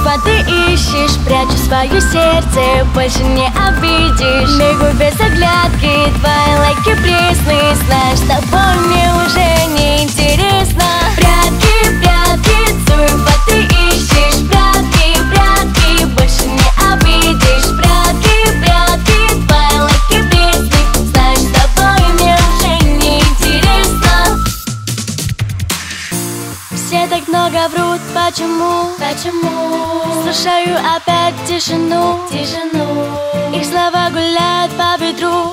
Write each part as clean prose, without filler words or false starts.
а ты ищешь, прячу свое сердце, больше не обидишь. Бегу без оглядки, твои лайки пресные, знаешь, с тобой мне уже не интересно. Прятки, прятки, цуев, а ты ищешь, прятки, прятки, больше не обидишь. Прятки, прятки, твои лайки пресные, знаешь, с тобой мне уже не интересно. Все так много врут, почему? Слушаю опять тишину. Их слова гуляют по ветру.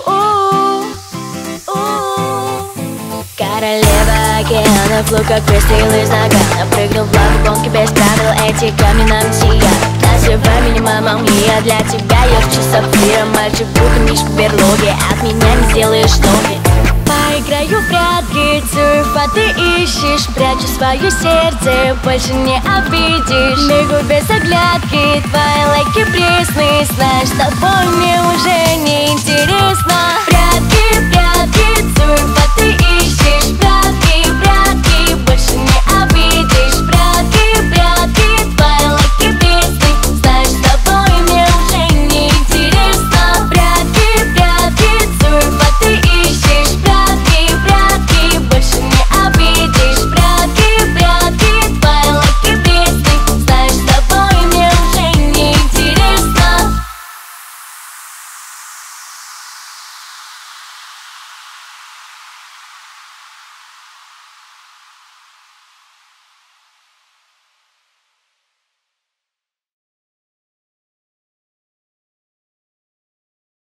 Королева океанов, лука, крестил из нагана. Прыгну в лаву, гонки без правил, эти камни нам сияют. Называй меня мамой, я для тебя ярче сапфира. Мальчик, будто миш в берлоге, от меня не сделаешь ноги. Поиграю в прятки, цуев, а ты ищешь, прячу свое сердце, больше не обидишь. Бегу без оглядки, твои лайки пресные, знаешь, с тобой